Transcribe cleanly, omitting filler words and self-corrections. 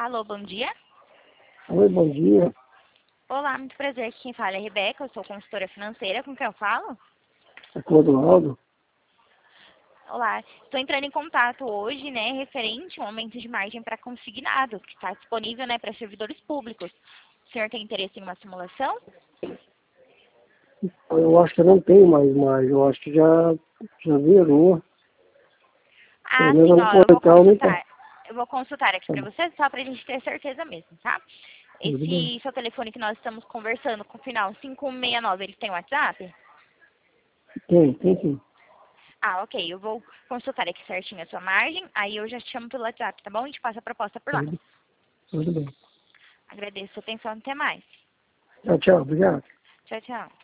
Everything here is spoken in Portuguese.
Alô, bom dia. Oi, bom dia. Olá, muito prazer. Quem fala é a Rebeca, eu sou consultora financeira. Com quem eu falo? É Clodoaldo. Olá, estou entrando em contato hoje, né, referente ao aumento de margem para consignado, que está disponível, né, para servidores públicos. O senhor tem interesse em uma simulação? Eu acho que eu não tenho mais, mas eu acho que já virou. Ah, Pelo menos sim, no ó, eu vou portal não tá. consultar. Eu vou consultar aqui Tá para bom. você, só para a gente ter certeza mesmo, tá? Tudo bem. Esse seu telefone que nós estamos conversando com o final 5169, ele tem WhatsApp? Tem sim. Ah, ok. Eu vou consultar aqui certinho a sua margem, aí eu já te chamo pelo WhatsApp, tá bom? A gente passa a proposta por lá. Tudo bem. Agradeço a sua atenção, até mais. Tchau, tchau. Obrigado. Tchau, tchau.